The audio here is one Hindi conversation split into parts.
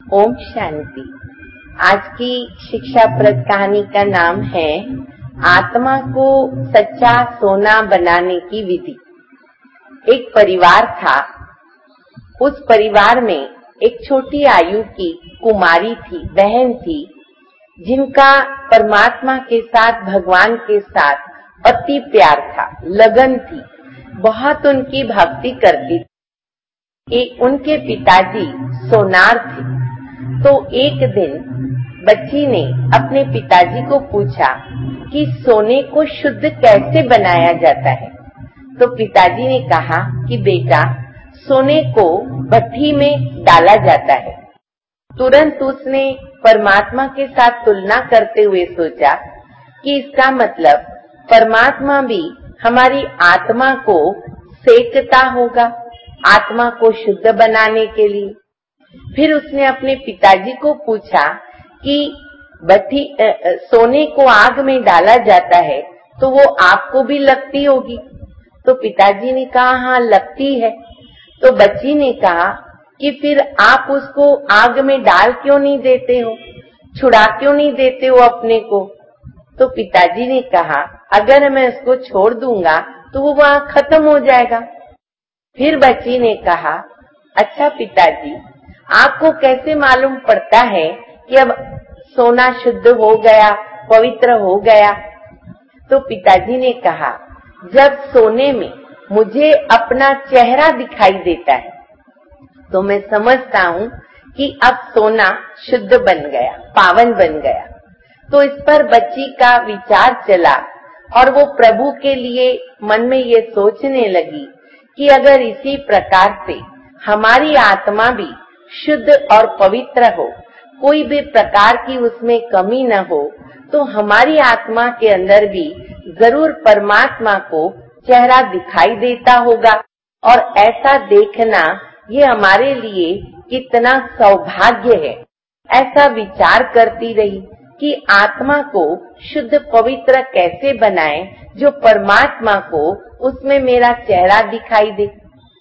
ओम शांति। आज की शिक्षाप्रद कहानी का नाम है आत्मा को सच्चा सोना बनाने की विधि। एक परिवार था। उस परिवार में एक छोटी आयु की कुमारी थी, बहन थी, जिनका परमात्मा के साथ, भगवान के साथ अति प्यार था, लगन थी, बहुत उनकी भक्ति करती थी। उनके पिताजी सोनार थे। तो एक दिन बच्ची ने अपने पिताजी को पूछा कि सोने को शुद्ध कैसे बनाया जाता है। तो पिताजी ने कहा कि बेटा, सोने को भट्ठी में डाला जाता है। तुरंत उसने परमात्मा के साथ तुलना करते हुए सोचा कि इसका मतलब परमात्मा भी हमारी आत्मा को सेकता होगा, आत्मा को शुद्ध बनाने के लिए। फिर उसने अपने पिताजी को पूछा कि सोने को आग में डाला जाता है तो वो आपको भी लगती होगी। तो पिताजी ने कहा हाँ, लगती है। तो बच्ची ने कहा कि फिर आप उसको आग में डाल क्यों नहीं देते हो, छुड़ा क्यों नहीं देते हो अपने को। तो पिताजी ने कहा अगर मैं उसको छोड़ दूंगा तो वो वहां खत्म हो जाएगा। फिर बच्ची ने कहा अच्छा पिताजी, आपको कैसे मालूम पड़ता है कि अब सोना शुद्ध हो गया, पवित्र हो गया। तो पिताजी ने कहा जब सोने में मुझे अपना चेहरा दिखाई देता है तो मैं समझता हूँ कि अब सोना शुद्ध बन गया, पावन बन गया। तो इस पर बच्ची का विचार चला और वो प्रभु के लिए मन में ये सोचने लगी कि अगर इसी प्रकार से हमारी आत्मा भी शुद्ध और पवित्र हो, कोई भी प्रकार की उसमें कमी न हो, तो हमारी आत्मा के अंदर भी जरूर परमात्मा को चेहरा दिखाई देता होगा। और ऐसा देखना ये हमारे लिए कितना सौभाग्य है। ऐसा विचार करती रही कि आत्मा को शुद्ध पवित्र कैसे बनाएं जो परमात्मा को उसमें मेरा चेहरा दिखाई दे।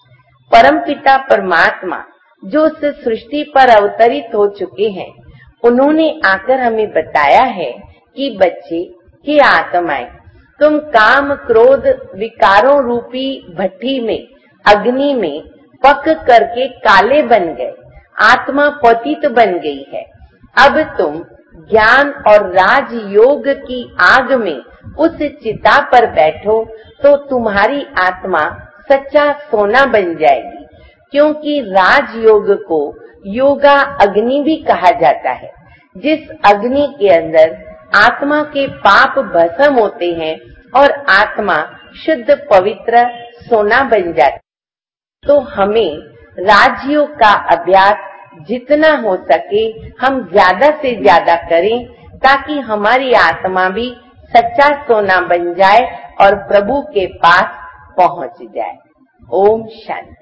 परमपिता परमात्मा जो उस सृष्टि पर अवतरित हो चुके हैं, उन्होंने आकर हमें बताया है कि बच्चे, कि आत्माएं, तुम काम क्रोध विकारों रूपी भट्टी में, अग्नि में पक करके काले बन गए, आत्मा पतित बन गई है। अब तुम ज्ञान और राजयोग की आग में उस चिता पर बैठो तो तुम्हारी आत्मा सच्चा सोना बन जाएगी। क्योंकि राजयोग को योगा अग्नि भी कहा जाता है, जिस अग्नि के अंदर आत्मा के पाप भस्म होते हैं और आत्मा शुद्ध पवित्र सोना बन जाती है। तो हमें राजयोग का अभ्यास जितना हो सके हम ज्यादा से ज्यादा करें, ताकि हमारी आत्मा भी सच्चा सोना बन जाए और प्रभु के पास पहुंच जाए। ओम शांति।